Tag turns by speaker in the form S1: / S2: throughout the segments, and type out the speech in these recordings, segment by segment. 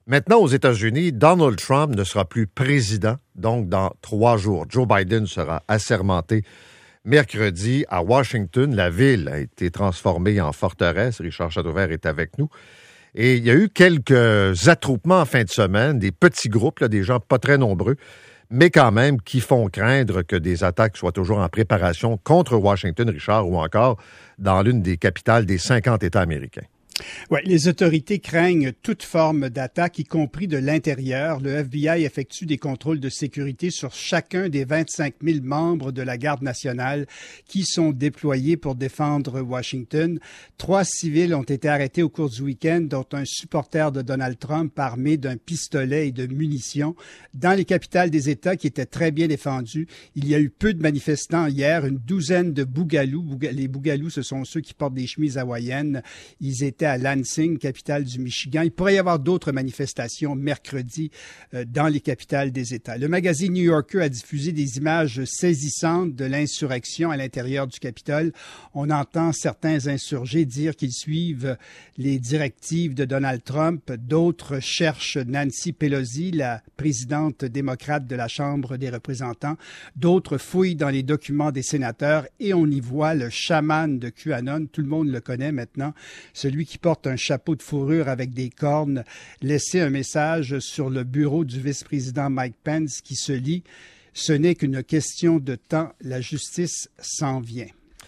S1: Maintenant, aux États-Unis, Donald Trump ne sera plus président, donc dans 3 jours. Joe Biden sera assermenté mercredi à Washington. La ville a été transformée en forteresse. Richard Chateauvert est avec nous. Et il y a eu quelques attroupements en fin de semaine, des petits groupes, là, des gens pas très nombreux, mais quand même qui font craindre que des attaques soient toujours en préparation contre Washington, Richard, ou encore dans l'une des capitales des 50 États américains.
S2: Oui, les autorités craignent toute forme d'attaque, y compris de l'intérieur. Le FBI effectue des contrôles de sécurité sur chacun des 25 000 membres de la Garde nationale qui sont déployés pour défendre Washington. 3 civils ont été arrêtés au cours du week-end, dont un supporter de Donald Trump armé d'un pistolet et de munitions. Dans les capitales des États qui étaient très bien défendues, il y a eu peu de manifestants hier, une douzaine de bougalous. Les bougalous, ce sont ceux qui portent des chemises hawaïennes. Ils étaient à Lansing, capitale du Michigan. Il pourrait y avoir d'autres manifestations mercredi dans les capitales des États. Le magazine New Yorker a diffusé des images saisissantes de l'insurrection à l'intérieur du Capitole. On entend certains insurgés dire qu'ils suivent les directives de Donald Trump. D'autres cherchent Nancy Pelosi, la présidente démocrate de la Chambre des représentants. D'autres fouillent dans les documents des sénateurs et on y voit le chaman de QAnon. Tout le monde le connaît maintenant. Celui qui porte un chapeau de fourrure avec des cornes, laisser un message sur le bureau du vice-président Mike Pence qui se lit « Ce n'est qu'une question de temps, la justice s'en vient ».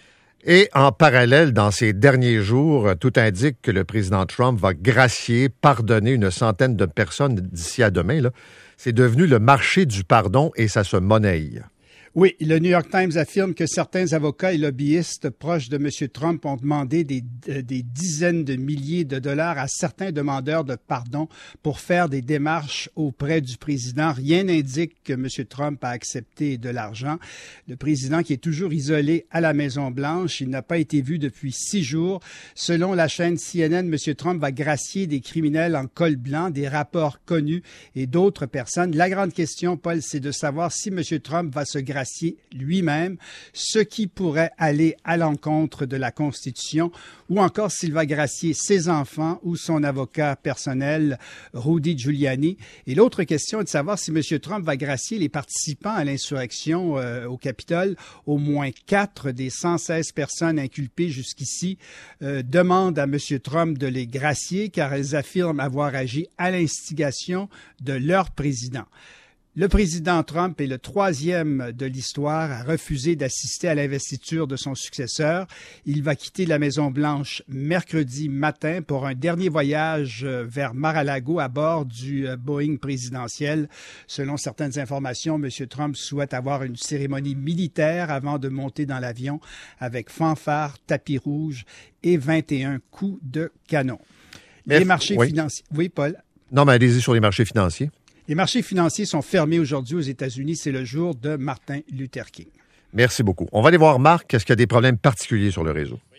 S1: Et en parallèle, dans ces derniers jours, tout indique que le président Trump va gracier, pardonner une centaine de personnes d'ici à demain. Là. C'est devenu le marché du pardon et ça se monnaie.
S2: Oui, le New York Times affirme que certains avocats et lobbyistes proches de M. Trump ont demandé des dizaines de milliers de dollars à certains demandeurs de pardon pour faire des démarches auprès du président. Rien n'indique que M. Trump a accepté de l'argent. Le président qui est toujours isolé à la Maison-Blanche, il n'a pas été vu depuis 6 jours. Selon la chaîne CNN, M. Trump va gracier des criminels en col blanc, des rapports connus et d'autres personnes. La grande question, Paul, c'est de savoir si M. Trump va se gracier lui-même, ce qui pourrait aller à l'encontre de la Constitution, ou encore s'il va gracier ses enfants ou son avocat personnel, Rudy Giuliani. Et l'autre question est de savoir si M. Trump va gracier les participants à l'insurrection au Capitole. Au moins 4 des 116 personnes inculpées jusqu'ici demandent à M. Trump de les gracier car elles affirment avoir agi à l'instigation de leur président. Le président Trump est le 3e de l'histoire à refuser d'assister à l'investiture de son successeur. Il va quitter la Maison-Blanche mercredi matin pour un dernier voyage vers Mar-a-Lago à bord du Boeing présidentiel. Selon certaines informations, M. Trump souhaite avoir une cérémonie militaire avant de monter dans l'avion avec fanfare, tapis rouge et 21 coups de canon. Les marchés financiers. Oui, Paul?
S1: Non, mais allez-y sur les marchés financiers.
S2: Les marchés financiers sont fermés aujourd'hui aux États-Unis. C'est le jour de Martin Luther King.
S1: Merci beaucoup. On va aller voir Marc. Est-ce qu'il y a des problèmes particuliers sur le réseau?